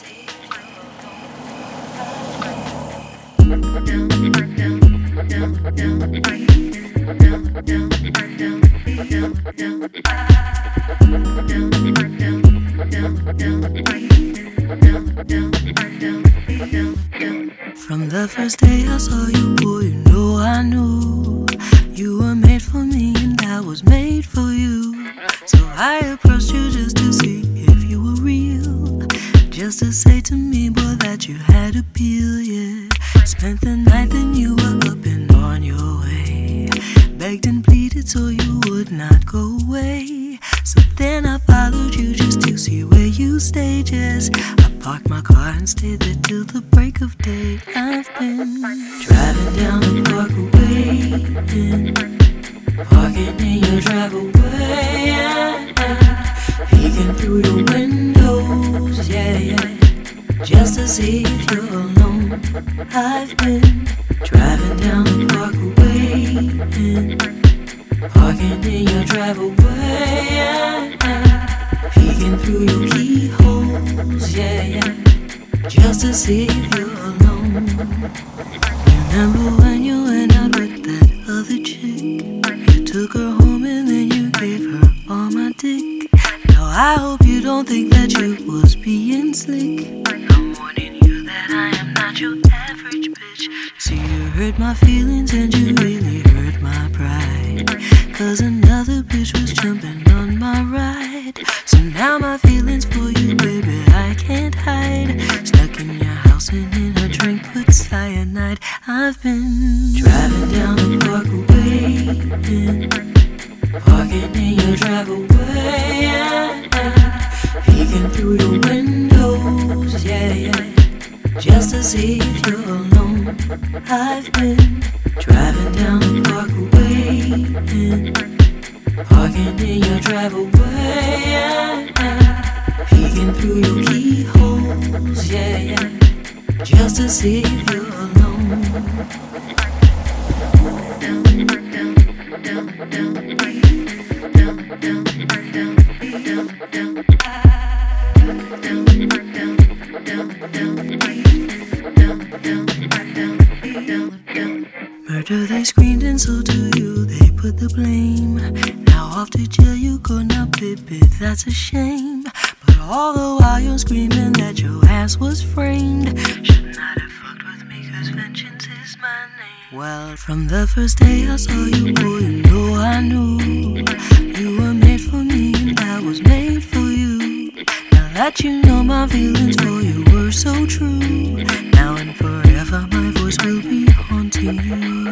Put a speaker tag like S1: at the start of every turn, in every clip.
S1: From the first day I saw you, boy, you know I knew you were made for me and I was made for you. So I approached you just to see if you were real, just to say to me, boy, that you had appeal, yeah. Spent the night, then you were up and on your way, begged and pleaded so you would not go away. So then I followed you just to see where you stayed, yes. I parked my car and stayed there till the break of day. I've been driving down the parkway, parking in your driveway, and peeking through your windows, yeah, yeah, just to see if you're alone. I've been driving down the parkway, parking in your driveway, and peeking through your keyholes, yeah, yeah, just to see if you're alone. Remember when you went out with that other chick? You took her home and then you gave her all my dick. Now I hope you don't think that you was being slick. I'm warning you that I am not your average bitch. See, you hurt my feelings and you really hurt my pride, 'cause another bitch was jumping on my ride. So now my feelings for you, baby, I can't hide. Stuck in your house and in a drink with cyanide. I've been driving down the parkway, parking in your driveway, peeking through your windows, yeah, yeah, just to see if you're alone. I've been driving down the parkway, parking in your driveway, peeking through your keyholes, yeah, yeah, just to see if you're alone. Murder, they screamed, and so to you they put the blame. Now off to jail you go, now baby, that's a shame. But all the while you're screaming that your ass was framed. Should not have fucked with me, 'cause vengeance is my name. Well, from the first day I saw you, boy, you know I knew you were made for me and I was made for you. Now that you know my feelings for you were so true, now and forever my voice will be haunting you.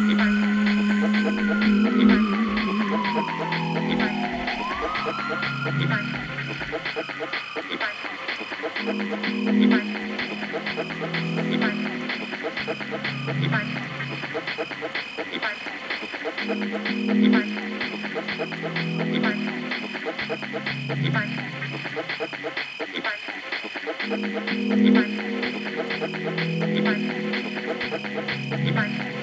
S1: Bye.